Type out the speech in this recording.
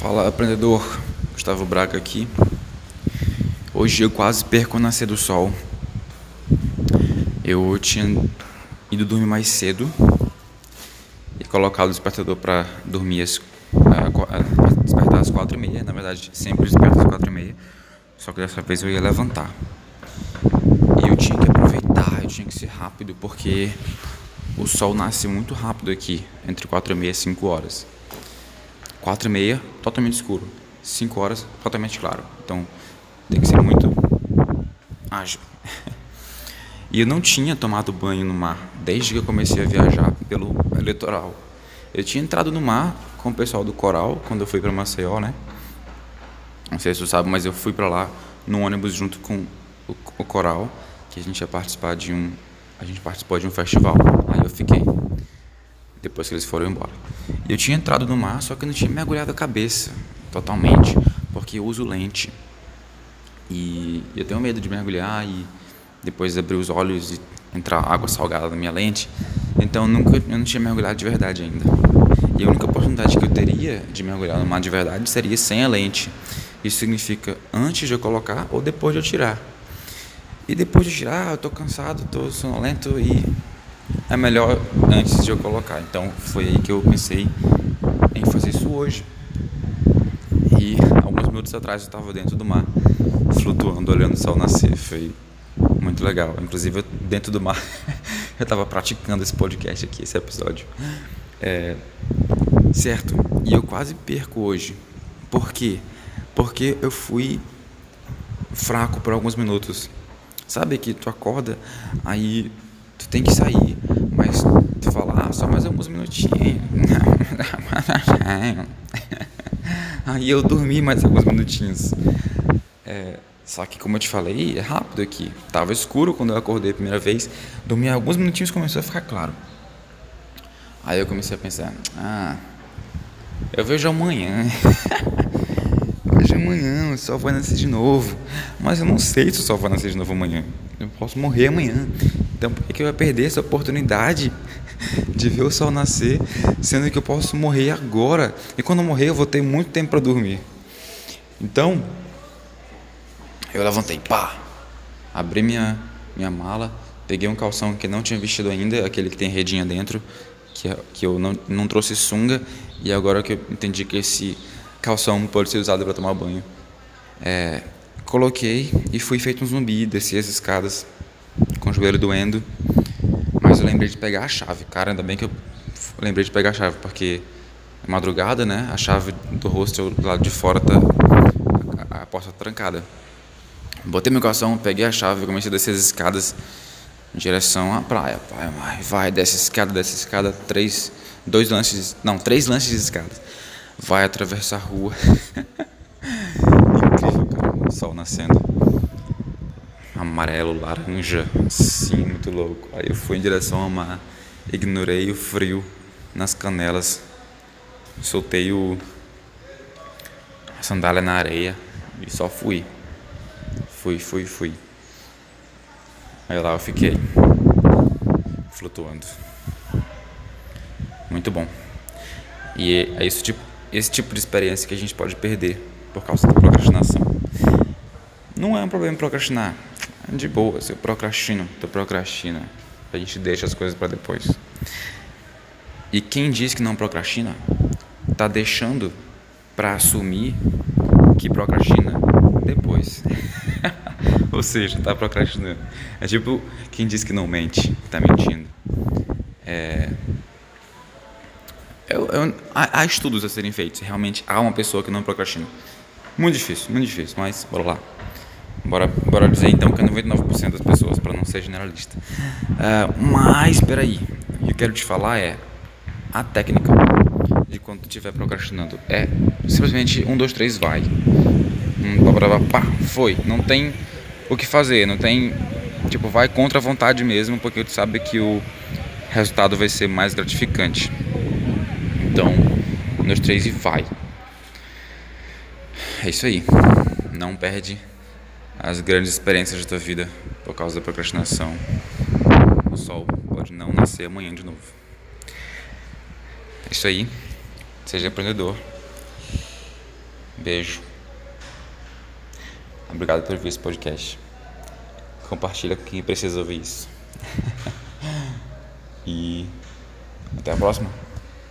Fala, aprendedor. Gustavo Braga aqui. Hoje eu quase perco o nascer do sol. Eu tinha ido dormir mais cedo e colocado o despertador para dormir despertar às 4h30. Na verdade, sempre desperta às 4h30. Só que dessa vez eu ia levantar. E eu tinha que aproveitar, eu tinha que ser rápido, porque o sol nasce muito rápido aqui, entre 4h30 e 5h. 4h30, totalmente escuro. 5h, totalmente claro. Então, tem que ser muito ágil. E eu não tinha tomado banho no mar desde que eu comecei a viajar pelo litoral. Eu tinha entrado no mar com o pessoal do Coral, quando eu fui para Maceió, né? Não sei se você sabe, mas eu fui para lá no ônibus junto com o Coral, que a gente ia participar A gente participou de um festival. Aí eu fiquei, depois que eles foram embora. Eu tinha entrado no mar, só que eu não tinha mergulhado a cabeça totalmente, porque eu uso lente. E eu tenho medo de mergulhar e depois abrir os olhos e entrar água salgada na minha lente. Então eu não tinha mergulhado de verdade ainda. E a única oportunidade que eu teria de mergulhar no mar de verdade seria sem a lente. Isso significa antes de eu colocar ou depois de eu tirar. E depois de tirar, eu tô cansado, tô sonolento e é melhor antes de eu colocar. Então foi aí que eu pensei em fazer isso hoje. E alguns minutos atrás eu estava dentro do mar, flutuando, olhando o sol nascer. Foi muito legal. Inclusive dentro do mar eu estava praticando esse podcast aqui, esse episódio. Certo? E eu quase perco hoje. Por quê? Porque eu fui fraco por alguns minutos. Sabe que tu acorda, aí tu tem que sair, mas tu fala, só mais alguns minutinhos. Aí eu dormi mais alguns minutinhos. Só que, como eu te falei, é rápido aqui. Tava escuro quando eu acordei a primeira vez. Dormi alguns minutinhos e começou a ficar claro. Aí eu comecei a pensar, eu vejo amanhã. Vejo amanhã, o sol vai nascer de novo. Mas eu não sei se o sol vai nascer de novo amanhã. Eu posso morrer amanhã. Então por que eu ia perder essa oportunidade de ver o sol nascer, sendo que eu posso morrer agora? E quando eu morrer eu vou ter muito tempo para dormir. Então eu levantei, abri minha mala, peguei um calção que não tinha vestido ainda, aquele que tem redinha dentro, que eu não trouxe sunga, e agora que eu entendi que esse calção pode ser usado para tomar banho, coloquei e fui feito um zumbi, desci as escadas com o joelho doendo, mas eu lembrei de pegar a chave. Cara, ainda bem que eu lembrei de pegar a chave, porque é madrugada, né? A chave do hostel do lado de fora tá a porta trancada. Botei meu calção, peguei a chave e comecei a descer as escadas em direção à praia. Vai, desce a escada, 3 lances de escadas. Vai atravessar a rua. Incrível, cara, o sol nascendo. Amarelo, laranja, sim, muito louco. Aí eu fui em direção ao mar, ignorei o frio nas canelas, soltei a sandália na areia e só fui. Fui. Aí lá eu fiquei, flutuando. Muito bom. E é esse tipo de experiência que a gente pode perder por causa da procrastinação. Não é um problema procrastinar. É de boa, se eu procrastino, tu procrastina. A gente deixa as coisas para depois. E quem diz que não procrastina, tá deixando para assumir que procrastina depois. Ou seja, tá procrastinando. É tipo quem diz que não mente, tá mentindo. Há estudos a serem feitos. Realmente há uma pessoa que não procrastina. Muito difícil, mas bora lá. Bora dizer então que é 99% das pessoas, para não ser generalista. Mas, peraí, o que eu quero te falar é a técnica de quando tu estiver procrastinando. É simplesmente 1, 2, 3, vai. Foi. Não tem o que fazer, não tem. Tipo, vai contra a vontade mesmo, porque tu sabe que o resultado vai ser mais gratificante. Então, 1, 2, 3 e vai. É isso aí. Não perde as grandes experiências da tua vida por causa da procrastinação. O sol pode não nascer amanhã de novo. É isso aí. Seja empreendedor. Beijo. Obrigado por ouvir esse podcast. Compartilha com quem precisa ouvir isso. E até a próxima.